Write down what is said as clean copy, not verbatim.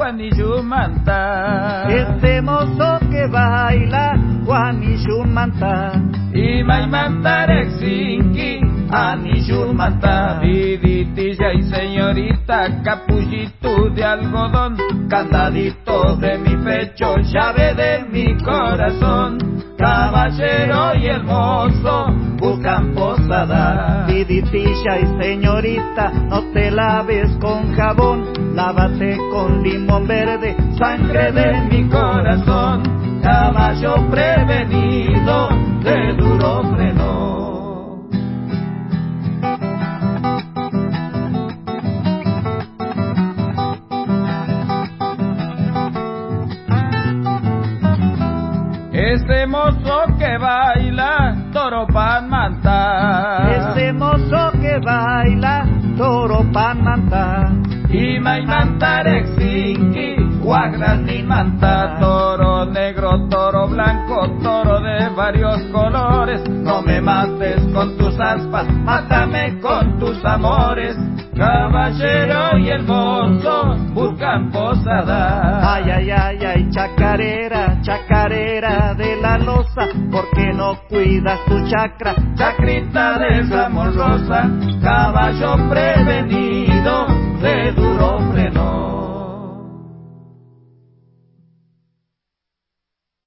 Juanillumanta. Este mozo que baila Juanillumanta. Y Maimanta Rexinki Anillumanta. Viditilla y señorita, capullito de algodón, candadito de mi pecho, llave de mi corazón. Caballero y el mozo buscan posada. Viditilla y señorita, no te laves con jabón, lávate con limón verde, sangre de mi corazón. Caballo prevenido de duro freno. Ese mozo que baila toro pan manta. Ese mozo que baila toro pan manta. Y Maimanta Rexinki guagras ni manta. Toro negro, toro blanco, toro de varios colores. No me mates con tus aspas, mátame con tus amores. Caballero y el mozo buscan posada. Ay, ay, ay, ay, chacarera, chacarera de la loza, ¿por qué no cuidas tu chacra? Chacrita de Ramón Rosa, caballo prevenido de duro freno.